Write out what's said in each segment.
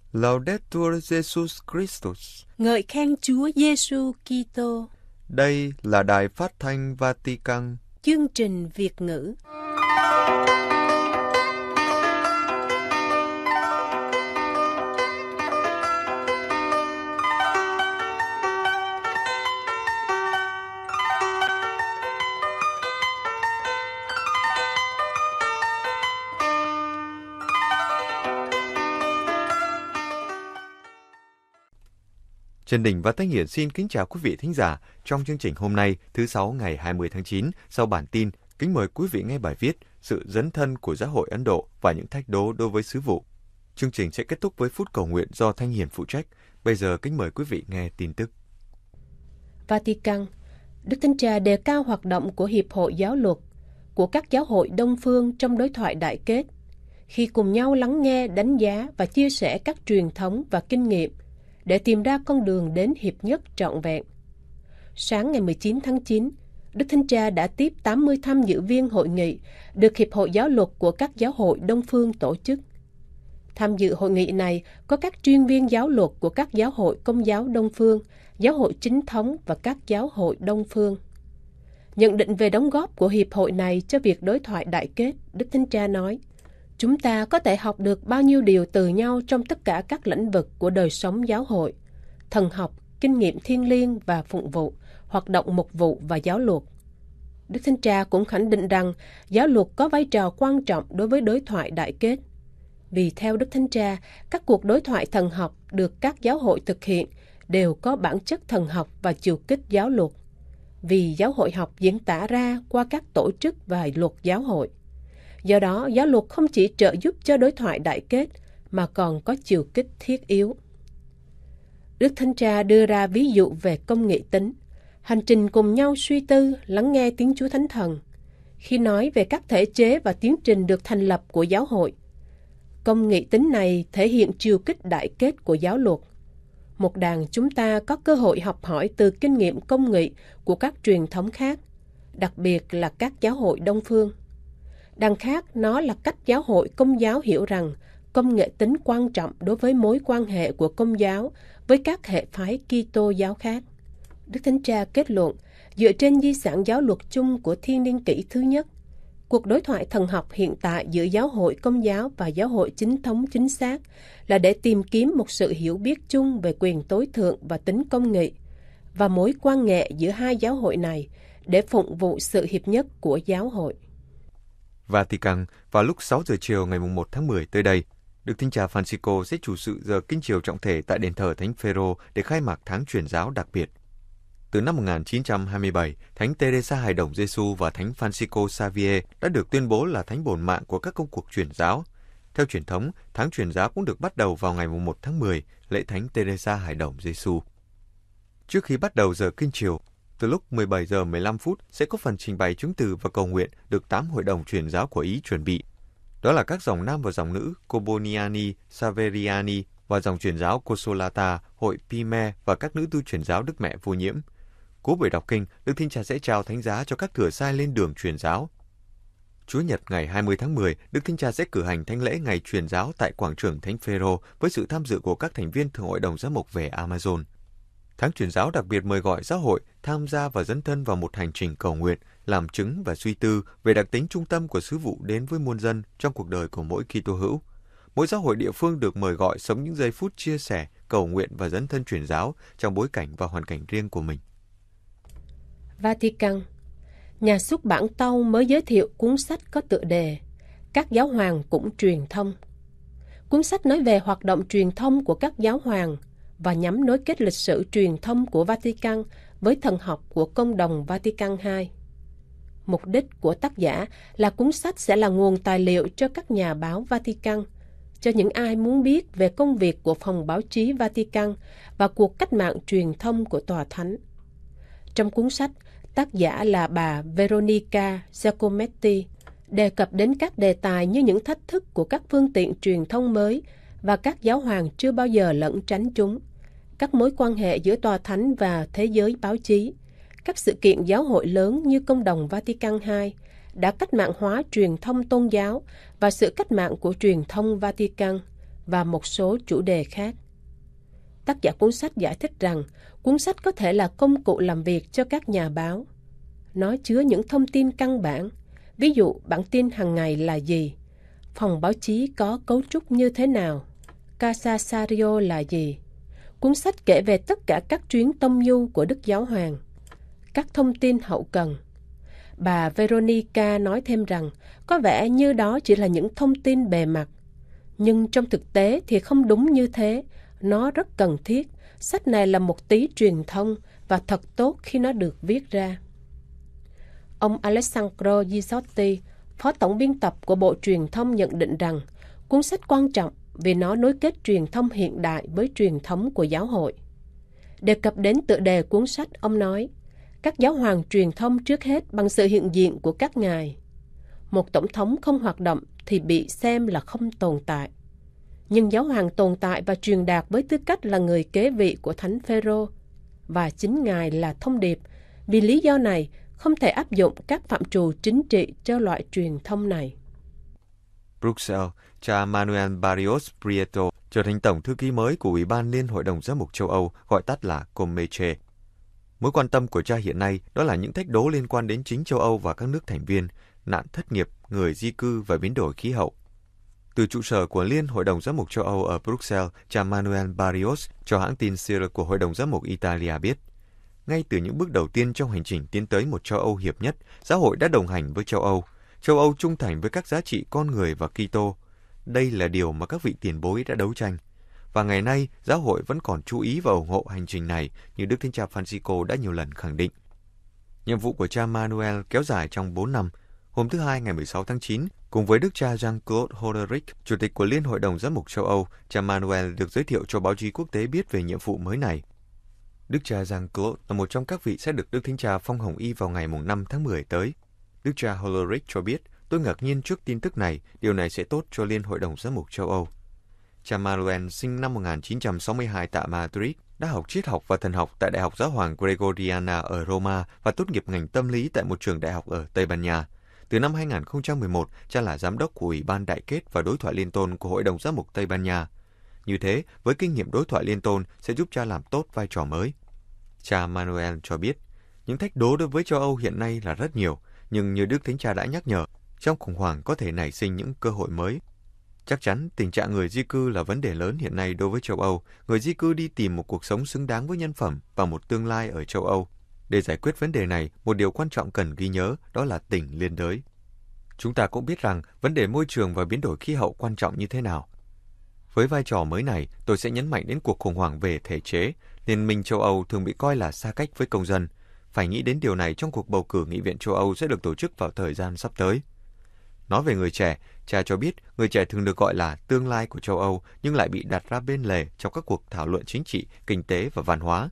Laudetur Jesus Christus. Ngợi khen Chúa Giêsu Kitô. Đây là Đài Phát thanh Vatican. Chương trình Việt ngữ. Trần Đình và Thanh Hiển xin kính chào quý vị thính giả. Trong chương trình hôm nay, thứ Sáu ngày 20 tháng 9, sau bản tin, kính mời quý vị nghe bài viết Sự dấn thân của Giáo hội Ấn Độ và những thách đố đối với sứ vụ. Chương trình sẽ kết thúc với phút cầu nguyện do Thanh Hiển phụ trách. Bây giờ kính mời quý vị nghe tin tức. Vatican. Đức Thánh Cha đề cao hoạt động của Hiệp hội Giáo luật, của các giáo hội Đông phương trong đối thoại đại kết, khi cùng nhau lắng nghe, đánh giá và chia sẻ các truyền thống và kinh nghiệm để tìm ra con đường đến hiệp nhất trọn vẹn. Sáng ngày 19 tháng 9, Đức Thánh Cha đã tiếp 80 tham dự viên hội nghị được Hiệp hội Giáo luật của các giáo hội Đông phương tổ chức. Tham dự hội nghị này có các chuyên viên giáo luật của các giáo hội Công giáo Đông phương, giáo hội chính thống và các giáo hội Đông phương. Nhận định về đóng góp của Hiệp hội này cho việc đối thoại đại kết, Đức Thánh Cha nói: Chúng ta có thể học được bao nhiêu điều từ nhau trong tất cả các lĩnh vực của đời sống giáo hội: thần học, kinh nghiệm thiêng liêng và phụng vụ, hoạt động mục vụ và giáo luật. Đức Thánh Cha cũng khẳng định rằng giáo luật có vai trò quan trọng đối với đối thoại đại kết. Vì theo Đức Thánh Cha, các cuộc đối thoại thần học được các giáo hội thực hiện đều có bản chất thần học và chiều kích giáo luật. Vì giáo hội học diễn tả ra qua các tổ chức và luật giáo hội. Do đó, giáo luật không chỉ trợ giúp cho đối thoại đại kết, mà còn có chiều kích thiết yếu. Đức Thánh Cha đưa ra ví dụ về công nghệ tính, hành trình cùng nhau suy tư, lắng nghe tiếng Chúa Thánh Thần, khi nói về các thể chế và tiến trình được thành lập của giáo hội. Công nghệ tính này thể hiện chiều kích đại kết của giáo luật. Một đàn chúng ta có cơ hội học hỏi từ kinh nghiệm công nghệ của các truyền thống khác, đặc biệt là các giáo hội Đông phương. Đằng khác, nó là cách giáo hội Công giáo hiểu rằng công nghệ tính quan trọng đối với mối quan hệ của Công giáo với các hệ phái Kitô giáo khác. Đức Thánh Cha kết luận, dựa trên di sản giáo luật chung của Thiên niên kỷ thứ nhất, cuộc đối thoại thần học hiện tại giữa giáo hội Công giáo và giáo hội chính thống chính xác là để tìm kiếm một sự hiểu biết chung về quyền tối thượng và tính công nghị và mối quan hệ giữa hai giáo hội này để phụng vụ sự hiệp nhất của giáo hội. Vatican, vào lúc 6 giờ chiều ngày 1 tháng 10 tới đây, Đức Thánh Cha Francisco sẽ chủ sự giờ kinh chiều trọng thể tại đền thờ Thánh Phêrô để khai mạc tháng truyền giáo đặc biệt. Từ năm 1927, Thánh Teresa Hài Đồng Giêsu và Thánh Francisco Xavier đã được tuyên bố là thánh bổn mạng của các công cuộc truyền giáo. Theo truyền thống, tháng truyền giáo cũng được bắt đầu vào ngày 1 tháng 10, lễ Thánh Teresa Hài Đồng Giêsu. Trước khi bắt đầu giờ kinh chiều, từ lúc 17 giờ 15 phút sẽ có phần trình bày chứng từ và cầu nguyện được 8 hội đồng truyền giáo của Ý chuẩn bị. Đó là các dòng nam và dòng nữ Coboniani, Saveriani và dòng truyền giáo Consolata, hội Pime và các nữ tu truyền giáo Đức Mẹ Vô Nhiễm. Cuối buổi đọc kinh, Đức Thánh Cha sẽ trao thánh giá cho các thừa sai lên đường truyền giáo. Chủ nhật ngày 20 tháng 10, Đức Thánh Cha sẽ cử hành thánh lễ ngày truyền giáo tại quảng trường Thánh Phêrô với sự tham dự của các thành viên Thượng hội đồng giám mục về Amazon. Tháng truyền giáo đặc biệt mời gọi giáo hội tham gia và dấn thân vào một hành trình cầu nguyện, làm chứng và suy tư về đặc tính trung tâm của sứ vụ đến với muôn dân trong cuộc đời của mỗi Kitô hữu. Mỗi giáo hội địa phương được mời gọi sống những giây phút chia sẻ, cầu nguyện và dấn thân truyền giáo trong bối cảnh và hoàn cảnh riêng của mình. Vatican. Nhà xuất bản Tâu mới giới thiệu cuốn sách có tựa đề Các giáo hoàng cũng truyền thông. Cuốn sách nói về hoạt động truyền thông của các giáo hoàng và nhằm nối kết lịch sử truyền thông của Vatican với thần học của Công đồng Vatican II. Mục đích của tác giả là cuốn sách sẽ là nguồn tài liệu cho các nhà báo Vatican, cho những ai muốn biết về công việc của phòng báo chí Vatican và cuộc cách mạng truyền thông của Tòa Thánh. Trong cuốn sách, tác giả là bà Veronica Giacometti đề cập đến các đề tài như những thách thức của các phương tiện truyền thông mới và các giáo hoàng chưa bao giờ lẩn tránh chúng, các mối quan hệ giữa Tòa Thánh và thế giới báo chí, các sự kiện giáo hội lớn như Công đồng Vatican II đã cách mạng hóa truyền thông tôn giáo và sự cách mạng của truyền thông Vatican, và một số chủ đề khác. Tác giả cuốn sách giải thích rằng cuốn sách có thể là công cụ làm việc cho các nhà báo. Nó chứa những thông tin căn bản, ví dụ bản tin hàng ngày là gì, phòng báo chí có cấu trúc như thế nào, Casasario là gì. Cuốn sách kể về tất cả các chuyến tông du của Đức Giáo Hoàng, các thông tin hậu cần. Bà Veronica nói thêm rằng có vẻ như đó chỉ là những thông tin bề mặt. Nhưng trong thực tế thì không đúng như thế. Nó rất cần thiết. Sách này là một tí truyền thông và thật tốt khi nó được viết ra. Ông Alessandro Ghizotti, phó tổng biên tập của Bộ Truyền thông nhận định rằng cuốn sách quan trọng vì nó nối kết truyền thông hiện đại với truyền thống của giáo hội. Đề cập đến tựa đề cuốn sách, ông nói, các giáo hoàng truyền thông trước hết bằng sự hiện diện của các ngài. Một tổng thống không hoạt động thì bị xem là không tồn tại. Nhưng giáo hoàng tồn tại và truyền đạt với tư cách là người kế vị của Thánh Phêrô, và chính ngài là thông điệp. Vì lý do này, không thể áp dụng các phạm trù chính trị cho loại truyền thông này. Bruxelles, cha Manuel Barrios Prieto trở thành tổng thư ký mới của Ủy ban Liên Hội đồng Giám mục châu Âu, gọi tắt là Comeche. Mối quan tâm của cha hiện nay đó là những thách đố liên quan đến chính châu Âu và các nước thành viên, nạn thất nghiệp, người di cư và biến đổi khí hậu. Từ trụ sở của Liên Hội đồng Giám mục châu Âu ở Bruxelles, cha Manuel Barrios cho hãng tin SIR của Hội đồng Giám mục Italia biết, ngay từ những bước đầu tiên trong hành trình tiến tới một châu Âu hiệp nhất, giáo hội đã đồng hành với châu Âu trung thành với các giá trị con người và Kitô. Đây là điều mà các vị tiền bối đã đấu tranh. Và ngày nay, giáo hội vẫn còn chú ý và ủng hộ hành trình này như Đức Thánh cha Francisco đã nhiều lần khẳng định. Nhiệm vụ của cha Manuel kéo dài trong 4 năm. Hôm thứ Hai ngày 16 tháng 9, cùng với Đức cha Jean-Claude Hoderick, Chủ tịch của Liên Hội đồng Giám mục châu Âu, cha Manuel được giới thiệu cho báo chí quốc tế biết về nhiệm vụ mới này. Đức cha Jean-Claude là một trong các vị sẽ được Đức Thánh cha phong hồng y vào ngày 5 tháng 10 tới. Đức cha Hoderick cho biết, tôi ngạc nhiên trước tin tức này, điều này sẽ tốt cho Liên Hội đồng Giám mục châu Âu. Cha Manuel sinh năm 1962 tại Madrid, đã học triết học và thần học tại Đại học Giáo hoàng Gregoriana ở Roma và tốt nghiệp ngành tâm lý tại một trường đại học ở Tây Ban Nha. Từ năm 2011, cha là giám đốc của Ủy ban Đại kết và Đối thoại Liên tôn của Hội đồng Giám mục Tây Ban Nha. Như thế, với kinh nghiệm đối thoại liên tôn sẽ giúp cha làm tốt vai trò mới. Cha Manuel cho biết, những thách đố đối với châu Âu hiện nay là rất nhiều, nhưng như Đức Thánh Cha đã nhắc nhở, trong khủng hoảng có thể nảy sinh những cơ hội mới. Chắc chắn tình trạng người di cư là vấn đề lớn hiện nay đối với châu Âu. Người di cư đi tìm một cuộc sống xứng đáng với nhân phẩm và một tương lai ở châu Âu. Để giải quyết vấn đề này, một điều quan trọng cần ghi nhớ đó là tình liên đới. Chúng ta cũng biết rằng vấn đề môi trường và biến đổi khí hậu quan trọng như thế nào. Với vai trò mới này, tôi sẽ nhấn mạnh đến cuộc khủng hoảng về thể chế. Liên minh châu Âu thường bị coi là xa cách với công dân. Phải nghĩ đến điều này trong cuộc bầu cử Nghị viện châu Âu sẽ được tổ chức vào thời gian sắp tới. Nói về người trẻ, cha cho biết người trẻ thường được gọi là tương lai của châu Âu nhưng lại bị đặt ra bên lề trong các cuộc thảo luận chính trị, kinh tế và văn hóa.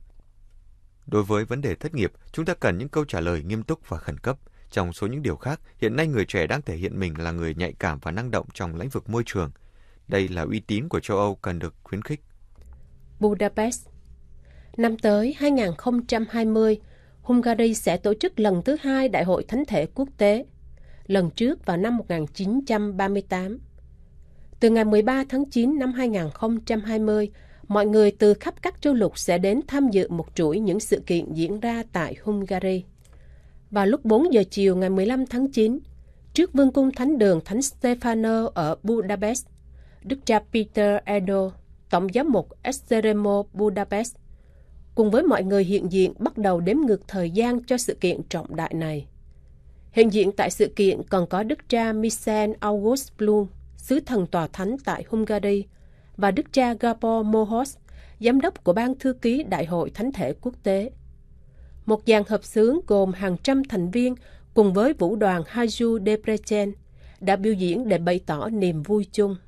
Đối với vấn đề thất nghiệp, chúng ta cần những câu trả lời nghiêm túc và khẩn cấp. Trong số những điều khác, hiện nay người trẻ đang thể hiện mình là người nhạy cảm và năng động trong lĩnh vực môi trường. Đây là uy tín của châu Âu cần được khuyến khích. Budapest. Năm tới 2020, Hungary sẽ tổ chức lần thứ 2 Đại hội Thánh thể quốc tế. Lần trước vào năm 1938. Từ ngày 13 tháng 9 năm 2020, mọi người từ khắp các châu lục sẽ đến tham dự một chuỗi những sự kiện diễn ra tại Hungary. Vào lúc 4 giờ chiều ngày 15 tháng 9, trước Vương cung Thánh đường Thánh Stefano ở Budapest, Đức cha Peter Edo, Tổng giám mục Extremo Budapest, cùng với mọi người hiện diện bắt đầu đếm ngược thời gian cho sự kiện trọng đại này. Hiện diện tại sự kiện còn có Đức cha Michel August Blum, sứ thần tòa thánh tại Hungary, và Đức cha Gabor Mohos, giám đốc của Ban Thư ký Đại hội Thánh thể quốc tế. Một dàn hợp xướng gồm hàng trăm thành viên cùng với vũ đoàn Haju Debrecen đã biểu diễn để bày tỏ niềm vui chung.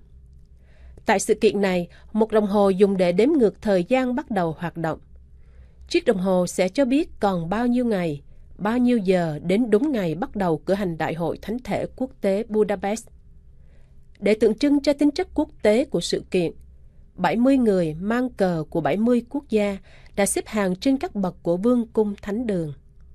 Tại sự kiện này, một đồng hồ dùng để đếm ngược thời gian bắt đầu hoạt động. Chiếc đồng hồ sẽ cho biết còn bao nhiêu ngày, bao nhiêu giờ đến đúng ngày bắt đầu cử hành Đại hội Thánh thể quốc tế Budapest. Để tượng trưng cho tính chất quốc tế của sự kiện, 70 người mang cờ của 70 quốc gia đã xếp hàng trên các bậc của Vương cung Thánh đường.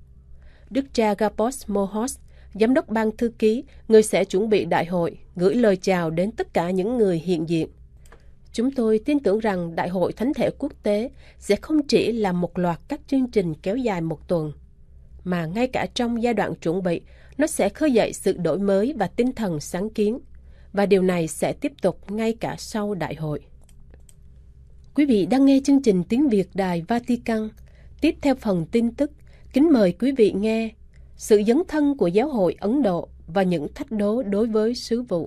Đức cha Gabor Mohos, giám đốc ban thư ký, người sẽ chuẩn bị đại hội, gửi lời chào đến tất cả những người hiện diện. Chúng tôi tin tưởng rằng Đại hội Thánh thể quốc tế sẽ không chỉ là một loạt các chương trình kéo dài một tuần, mà ngay cả trong giai đoạn chuẩn bị, nó sẽ khơi dậy sự đổi mới và tinh thần sáng kiến, và điều này sẽ tiếp tục ngay cả sau đại hội. Quý vị đang nghe chương trình tiếng Việt Đài Vatican. Tiếp theo phần tin tức, kính mời quý vị nghe sự dấn thân của Giáo hội Ấn Độ và những thách đố đối với sứ vụ.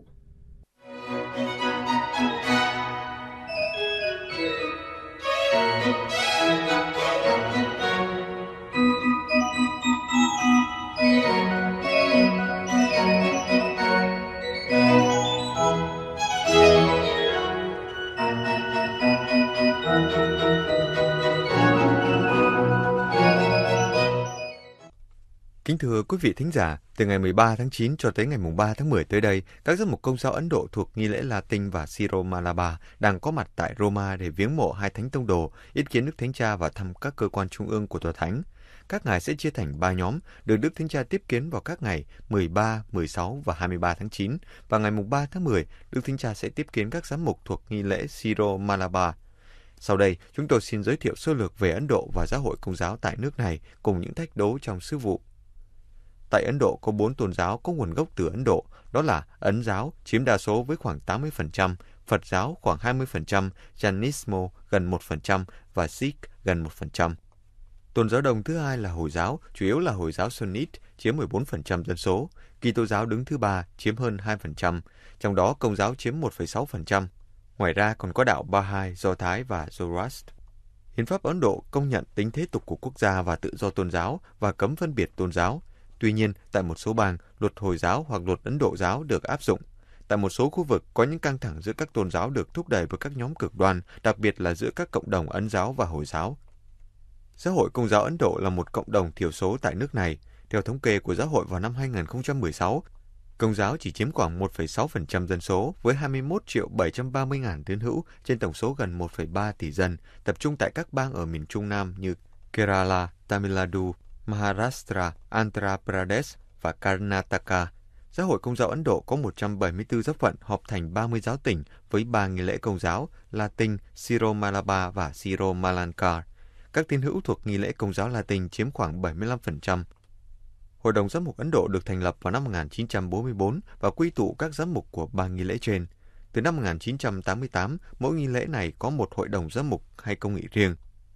Kính thưa quý vị thính giả, từ ngày 13 tháng 9 cho tới ngày 3 tháng 10 tới đây, các giám mục Công giáo Ấn Độ thuộc nghi lễ Latin và Syro-Malabar đang có mặt tại Roma để viếng mộ hai thánh tông đồ, yết kiến Đức Thánh Cha và thăm các cơ quan trung ương của Tòa Thánh. Các ngài sẽ chia thành 3 nhóm, được Đức Thánh Cha tiếp kiến vào các ngày 13, 16 và 23 tháng 9. Và ngày 3 tháng 10, Đức Thánh Cha sẽ tiếp kiến các giám mục thuộc nghi lễ Syro-Malabar. Sau đây, chúng tôi xin giới thiệu sơ lược về Ấn Độ và giáo hội Công giáo tại nước này cùng những thách đố trong sứ vụ. Tại Ấn Độ có 4 tôn giáo có nguồn gốc từ Ấn Độ, đó là Ấn giáo chiếm đa số với khoảng 80%, Phật giáo khoảng 20%, Jainismo gần 1% và Sikh gần 1%. Tôn giáo đồng thứ hai là Hồi giáo, chủ yếu là Hồi giáo Sunnit chiếm 14% dân số, Kitô giáo đứng thứ ba chiếm hơn 2%, trong đó Công giáo chiếm 1,6%. Ngoài ra còn có đạo Bahá'í, Do Thái và Zoroaster. Hiến pháp Ấn Độ công nhận tính thế tục của quốc gia và tự do tôn giáo và cấm phân biệt tôn giáo. Tuy nhiên, tại một số bang, luật Hồi giáo hoặc luật Ấn Độ giáo được áp dụng. Tại một số khu vực, có những căng thẳng giữa các tôn giáo được thúc đẩy bởi các nhóm cực đoan, đặc biệt là giữa các cộng đồng Ấn giáo và Hồi giáo. Giáo hội Công giáo Ấn Độ là một cộng đồng thiểu số tại nước này. Theo thống kê của giáo hội vào năm 2016, Công giáo chỉ chiếm khoảng 1,6% dân số với 21.730.000 tín hữu trên tổng số gần 1,3 tỷ dân, tập trung tại các bang ở miền Trung Nam như Kerala, Tamil Nadu, Maharashtra, Andhra Pradesh và Karnataka. Giáo hội Công giáo Ấn Độ có 174 giáo phận họp thành 30 giáo tỉnh với 3 nghi lễ Công giáo, Latin, Syro-Malabar và Syro-Malankar. Các tín hữu thuộc nghi lễ Công giáo Latin chiếm khoảng 75%. Hội đồng Giám mục Ấn Độ được thành lập vào năm 1944 và quy tụ các giám mục của 3 nghi lễ trên. Từ năm 1988, mỗi nghi lễ này có một hội đồng giám mục hay công nghị riêng.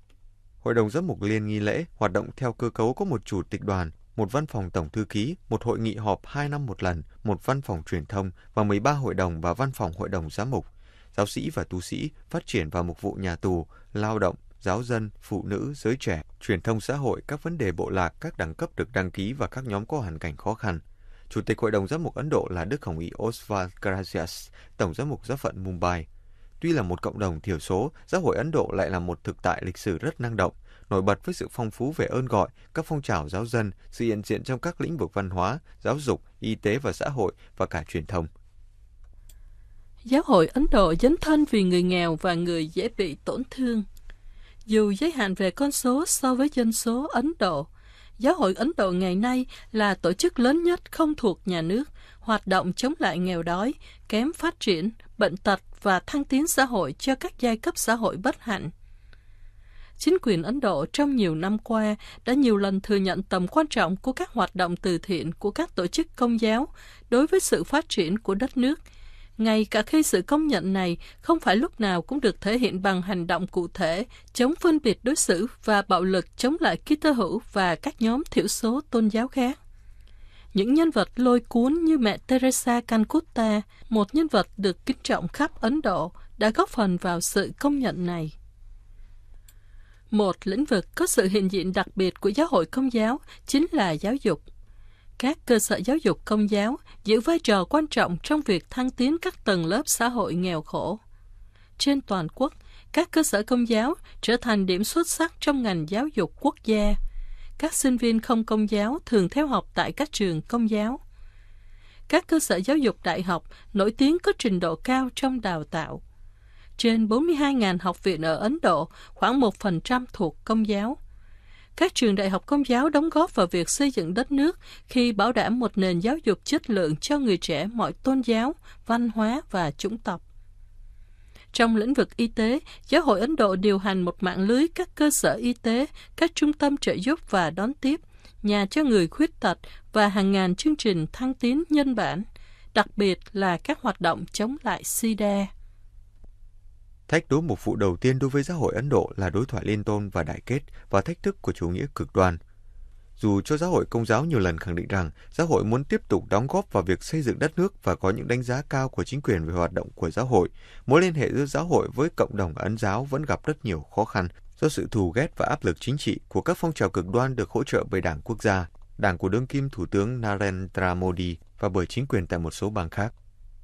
Hội đồng giám mục liên nghi lễ hoạt động theo cơ cấu có một chủ tịch đoàn, một văn phòng tổng thư ký, một hội nghị họp 2 năm một lần, một văn phòng truyền thông và 13 hội đồng và văn phòng hội đồng giám mục. Giáo sĩ và tu sĩ, phát triển và mục vụ nhà tù, lao động, giáo dân, phụ nữ, giới trẻ, truyền thông xã hội, các vấn đề bộ lạc, các đẳng cấp được đăng ký và các nhóm có hoàn cảnh khó khăn. Chủ tịch Hội đồng Giám mục Ấn Độ là Đức Hồng y Oswald Gracias, Tổng giám mục giáo phận Mumbai. Tuy là một cộng đồng thiểu số, giáo hội Ấn Độ lại là một thực tại lịch sử rất năng động, nổi bật với sự phong phú về ơn gọi, các phong trào giáo dân, sự hiện diện trong các lĩnh vực văn hóa, giáo dục, y tế và xã hội và cả truyền thông. Giáo hội Ấn Độ dấn thân vì người nghèo và người dễ bị tổn thương. Dù giới hạn về con số so với dân số Ấn Độ, Giáo hội Ấn Độ ngày nay là tổ chức lớn nhất không thuộc nhà nước, hoạt động chống lại nghèo đói, kém phát triển, bệnh tật và thăng tiến xã hội cho các giai cấp xã hội bất hạnh. Chính quyền Ấn Độ trong nhiều năm qua đã nhiều lần thừa nhận tầm quan trọng của các hoạt động từ thiện của các tổ chức công giáo đối với sự phát triển của đất nước, ngay cả khi sự công nhận này không phải lúc nào cũng được thể hiện bằng hành động cụ thể chống phân biệt đối xử và bạo lực chống lại Kitô hữu và các nhóm thiểu số tôn giáo khác. Những nhân vật lôi cuốn như mẹ Teresa Calcutta, một nhân vật được kính trọng khắp Ấn Độ, đã góp phần vào sự công nhận này. Một lĩnh vực có sự hiện diện đặc biệt của giáo hội Công giáo chính là giáo dục. Các cơ sở giáo dục Công giáo giữ vai trò quan trọng trong việc thăng tiến các tầng lớp xã hội nghèo khổ. Trên toàn quốc, các cơ sở Công giáo trở thành điểm xuất sắc trong ngành giáo dục quốc gia. Các sinh viên không Công giáo thường theo học tại các trường Công giáo. Các cơ sở giáo dục đại học nổi tiếng có trình độ cao trong đào tạo. Trên 42.000 học viện ở Ấn Độ, khoảng 1% thuộc Công giáo. Các trường đại học Công giáo đóng góp vào việc xây dựng đất nước khi bảo đảm một nền giáo dục chất lượng cho người trẻ mọi tôn giáo, văn hóa và chủng tộc. Trong lĩnh vực y tế, Giáo hội Ấn Độ điều hành một mạng lưới các cơ sở y tế, các trung tâm trợ giúp và đón tiếp, nhà cho người khuyết tật và hàng ngàn chương trình thăng tiến nhân bản, đặc biệt là các hoạt động chống lại SIDA. Thách đố mục vụ đầu tiên đối với Giáo hội Ấn Độ là đối thoại liên tôn và đại kết và thách thức của chủ nghĩa cực đoan. Dù cho Giáo hội Công giáo nhiều lần khẳng định rằng Giáo hội muốn tiếp tục đóng góp vào việc xây dựng đất nước và có những đánh giá cao của chính quyền về hoạt động của Giáo hội, mối liên hệ giữa Giáo hội với cộng đồng Ấn giáo vẫn gặp rất nhiều khó khăn do sự thù ghét và áp lực chính trị của các phong trào cực đoan được hỗ trợ bởi Đảng Quốc gia, đảng của đương kim Thủ tướng Narendra Modi và bởi chính quyền tại một số bang khác.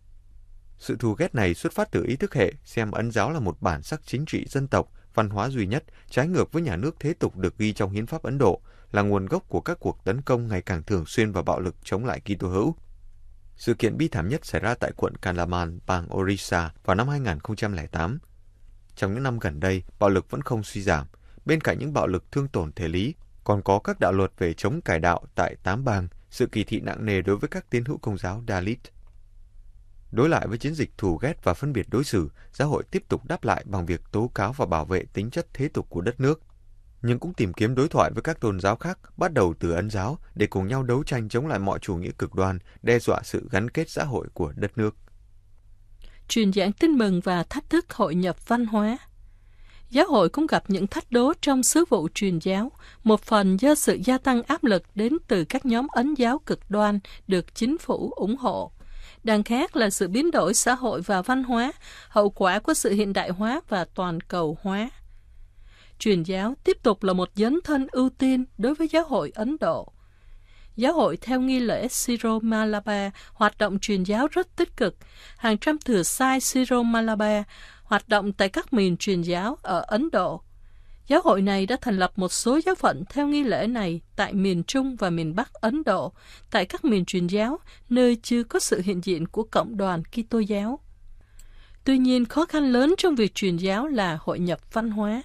Sự thù ghét này xuất phát từ ý thức hệ xem Ấn giáo là một bản sắc chính trị dân tộc, văn hóa duy nhất, trái ngược với nhà nước thế tục được ghi trong hiến pháp Ấn Độ, là nguồn gốc của các cuộc tấn công ngày càng thường xuyên và bạo lực chống lại Kitô hữu. Sự kiện bi thảm nhất xảy ra tại quận Kalaman, bang Orissa vào năm 2008. Trong những năm gần đây, bạo lực vẫn không suy giảm. Bên cạnh những bạo lực thương tổn thể lý, còn có các đạo luật về chống cải đạo tại 8 bang, sự kỳ thị nặng nề đối với các tín hữu Công giáo Dalit. Đối lại với chiến dịch thù ghét và phân biệt đối xử, Giáo hội tiếp tục đáp lại bằng việc tố cáo và bảo vệ tính chất thế tục của đất nước, nhưng cũng tìm kiếm đối thoại với các tôn giáo khác, bắt đầu từ Ấn giáo, để cùng nhau đấu tranh chống lại mọi chủ nghĩa cực đoan, đe dọa sự gắn kết xã hội của đất nước. Truyền giảng tin mừng và thách thức hội nhập văn hóa. Giáo hội cũng gặp những thách đố trong sứ vụ truyền giáo, một phần do sự gia tăng áp lực đến từ các nhóm Ấn giáo cực đoan được chính phủ ủng hộ. Đằng khác là sự biến đổi xã hội và văn hóa, hậu quả của sự hiện đại hóa và toàn cầu hóa. Truyền giáo tiếp tục là một dấn thân ưu tiên đối với Giáo hội Ấn Độ. Giáo hội theo nghi lễ Syro-Malabar hoạt động truyền giáo rất tích cực. Hàng trăm thừa sai Syro-Malabar hoạt động tại các miền truyền giáo ở Ấn Độ. Giáo hội này đã thành lập một số giáo phận theo nghi lễ này tại miền Trung và miền Bắc Ấn Độ, tại các miền truyền giáo, nơi chưa có sự hiện diện của cộng đoàn Kitô giáo. Tuy nhiên, khó khăn lớn trong việc truyền giáo là hội nhập văn hóa.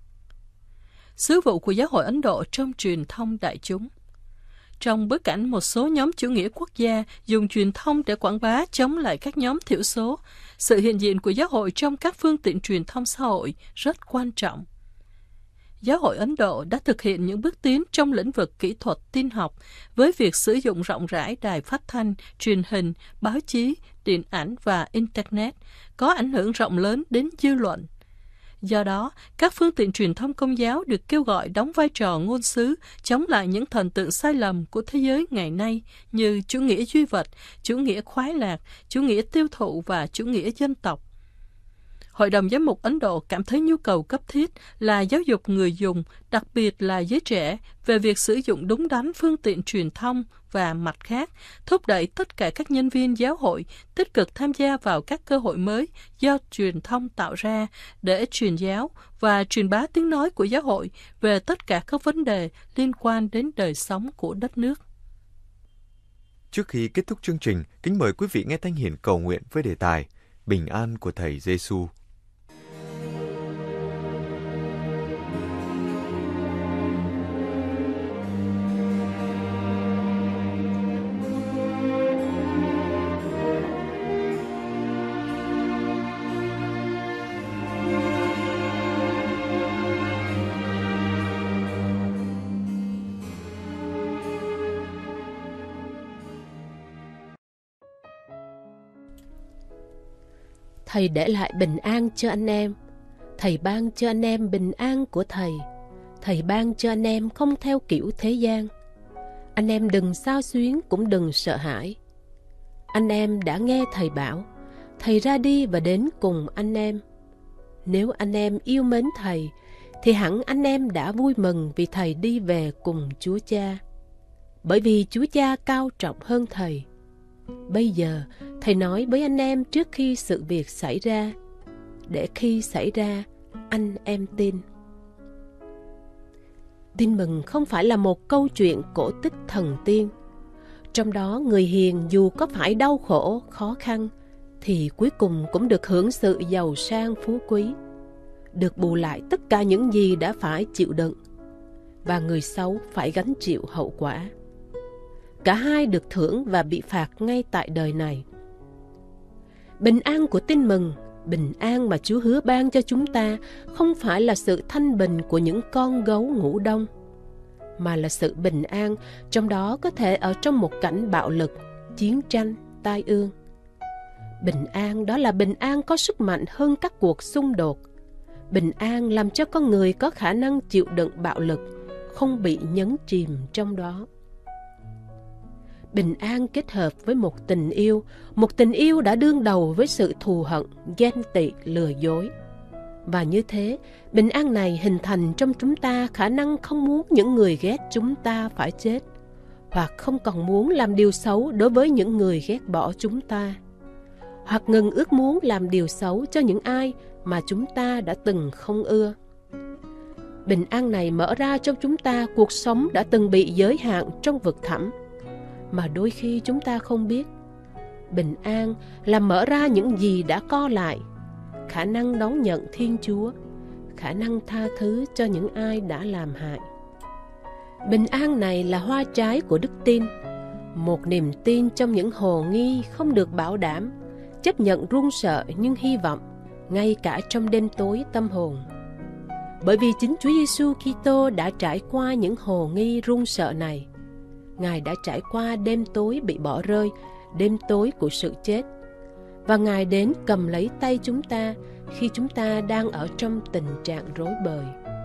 Sứ vụ của Giáo hội Ấn Độ trong truyền thông đại chúng. Trong bối cảnh một số nhóm chủ nghĩa quốc gia dùng truyền thông để quảng bá chống lại các nhóm thiểu số, sự hiện diện của Giáo hội trong các phương tiện truyền thông xã hội rất quan trọng. Giáo hội Ấn Độ đã thực hiện những bước tiến trong lĩnh vực kỹ thuật tin học với việc sử dụng rộng rãi đài phát thanh, truyền hình, báo chí, điện ảnh và Internet, có ảnh hưởng rộng lớn đến dư luận. Do đó, các phương tiện truyền thông Công giáo được kêu gọi đóng vai trò ngôn sứ chống lại những thần tượng sai lầm của thế giới ngày nay như chủ nghĩa duy vật, chủ nghĩa khoái lạc, chủ nghĩa tiêu thụ và chủ nghĩa dân tộc. Hội đồng Giám mục Ấn Độ cảm thấy nhu cầu cấp thiết là giáo dục người dùng, đặc biệt là giới trẻ, về việc sử dụng đúng đắn phương tiện truyền thông và mặt khác, thúc đẩy tất cả các nhân viên giáo hội tích cực tham gia vào các cơ hội mới do truyền thông tạo ra để truyền giáo và truyền bá tiếng nói của giáo hội về tất cả các vấn đề liên quan đến đời sống của đất nước. Trước khi kết thúc chương trình, kính mời quý vị nghe Thanh Hiền cầu nguyện với đề tài Bình an của Thầy Giêsu. Thầy để lại bình an cho anh em. Thầy ban cho anh em bình an của Thầy. Thầy ban cho anh em không theo kiểu thế gian. Anh em đừng xao xuyến cũng đừng sợ hãi. Anh em đã nghe Thầy bảo, Thầy ra đi và đến cùng anh em. Nếu anh em yêu mến Thầy, thì hẳn anh em đã vui mừng vì Thầy đi về cùng Chúa Cha. Bởi vì Chúa Cha cao trọng hơn Thầy. Bây giờ, Thầy nói với anh em trước khi sự việc xảy ra, để khi xảy ra, anh em tin. Tin mừng không phải là một câu chuyện cổ tích thần tiên. Trong đó người hiền dù có phải đau khổ, khó khăn, thì cuối cùng cũng được hưởng sự giàu sang phú quý, được bù lại tất cả những gì đã phải chịu đựng, và người xấu phải gánh chịu hậu quả. Cả hai được thưởng và bị phạt ngay tại đời này. Bình an của tin mừng Bình an mà Chúa hứa ban cho chúng ta không phải là sự thanh bình của những con gấu ngủ đông, mà là sự bình an trong đó có thể ở trong một cảnh bạo lực, chiến tranh, tai ương. Bình an đó là bình an có sức mạnh hơn các cuộc xung đột. Bình an làm cho con người có khả năng chịu đựng bạo lực, không bị nhấn chìm trong đó. Bình an kết hợp với một tình yêu đã đương đầu với sự thù hận, ghen tị, lừa dối. Và như thế, bình an này hình thành trong chúng ta khả năng không muốn những người ghét chúng ta phải chết, hoặc không còn muốn làm điều xấu đối với những người ghét bỏ chúng ta, hoặc ngừng ước muốn làm điều xấu cho những ai mà chúng ta đã từng không ưa. Bình an này mở ra trong chúng ta cuộc sống đã từng bị giới hạn trong vực thẳm, mà đôi khi chúng ta không biết. Bình an là mở ra những gì đã co lại, khả năng đón nhận Thiên Chúa, khả năng tha thứ cho những ai đã làm hại. Bình an này là hoa trái của đức tin, một niềm tin trong những hồ nghi không được bảo đảm, chấp nhận run sợ nhưng hy vọng, ngay cả trong đêm tối tâm hồn. Bởi vì chính Chúa Giêsu Kitô đã trải qua những hồ nghi run sợ này. Ngài đã trải qua đêm tối bị bỏ rơi, đêm tối của sự chết. Và Ngài đến cầm lấy tay chúng ta khi chúng ta đang ở trong tình trạng rối bời.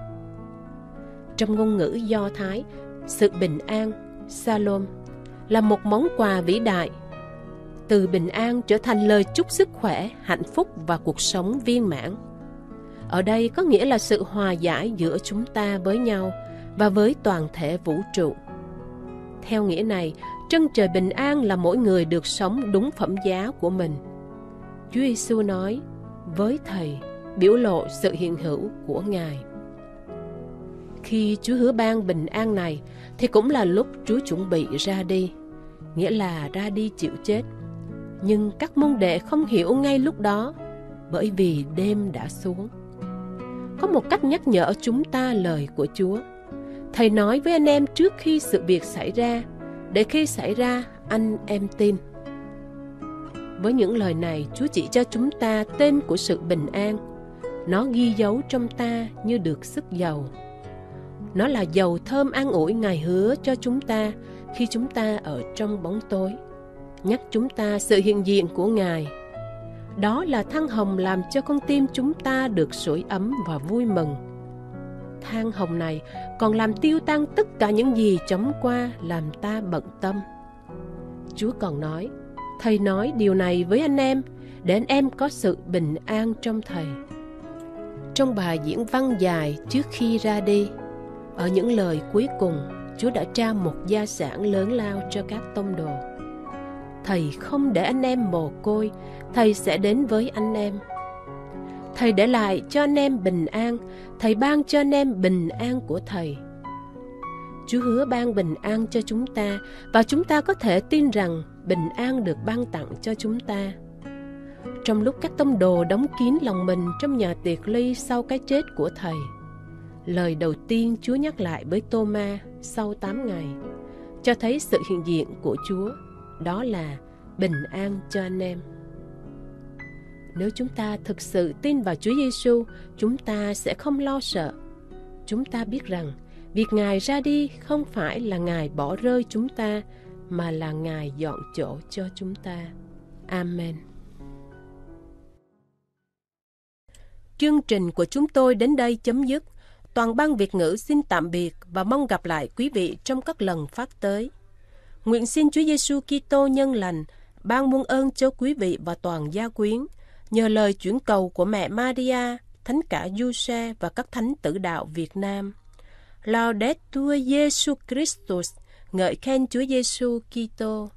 Trong ngôn ngữ Do Thái, sự bình an, Shalom, là một món quà vĩ đại. Từ bình an trở thành lời chúc sức khỏe, hạnh phúc và cuộc sống viên mãn. Ở đây có nghĩa là sự hòa giải giữa chúng ta với nhau và với toàn thể vũ trụ. Theo nghĩa này, chân trời bình an là mỗi người được sống đúng phẩm giá của mình. Chúa Giêsu nói, với Thầy, biểu lộ sự hiện hữu của Ngài. Khi Chúa hứa ban bình an này, thì cũng là lúc Chúa chuẩn bị ra đi, nghĩa là ra đi chịu chết. Nhưng các môn đệ không hiểu ngay lúc đó, bởi vì đêm đã xuống. Có một cách nhắc nhở chúng ta lời của Chúa. Thầy nói với anh em trước khi sự việc xảy ra, để khi xảy ra, anh em tin. Với những lời này, Chúa chỉ cho chúng ta tên của sự bình an. Nó ghi dấu trong ta như được sức dầu. Nó là dầu thơm an ủi Ngài hứa cho chúng ta khi chúng ta ở trong bóng tối, nhắc chúng ta sự hiện diện của Ngài. Đó là than hồng làm cho con tim chúng ta được sưởi ấm và vui mừng. Than hồng này còn làm tiêu tan tất cả những gì chóng qua làm ta bận tâm. Chúa còn nói, Thầy nói điều này với anh em, để anh em có sự bình an trong Thầy. Trong bài diễn văn dài trước khi ra đi, ở những lời cuối cùng, Chúa đã trao một gia sản lớn lao cho các tông đồ. Thầy không để anh em mồ côi, Thầy sẽ đến với anh em. Thầy để lại cho anh em bình an, Thầy ban cho anh em bình an của Thầy. Chúa hứa ban bình an cho chúng ta, và chúng ta có thể tin rằng bình an được ban tặng cho chúng ta. Trong lúc các tông đồ đóng kín lòng mình trong nhà tiệc ly sau cái chết của Thầy, lời đầu tiên Chúa nhắc lại với Tô-ma sau 8 ngày, cho thấy sự hiện diện của Chúa, đó là bình an cho anh em. Nếu chúng ta thực sự tin vào Chúa Giêsu, chúng ta sẽ không lo sợ. Chúng ta biết rằng việc Ngài ra đi không phải là Ngài bỏ rơi chúng ta, mà là Ngài dọn chỗ cho chúng ta. Amen. Chương trình của chúng tôi đến đây chấm dứt. Toàn ban Việt ngữ xin tạm biệt và mong gặp lại quý vị trong các lần phát tới. Nguyện xin Chúa Giêsu Kitô nhân lành ban muôn ơn cho quý vị và toàn gia quyến, nhờ lời chuyển cầu của mẹ Maria, Thánh cả Giuse và các thánh tử đạo Việt Nam. Laudetur Jesus Christus, ngợi khen Chúa Giêsu Kitô.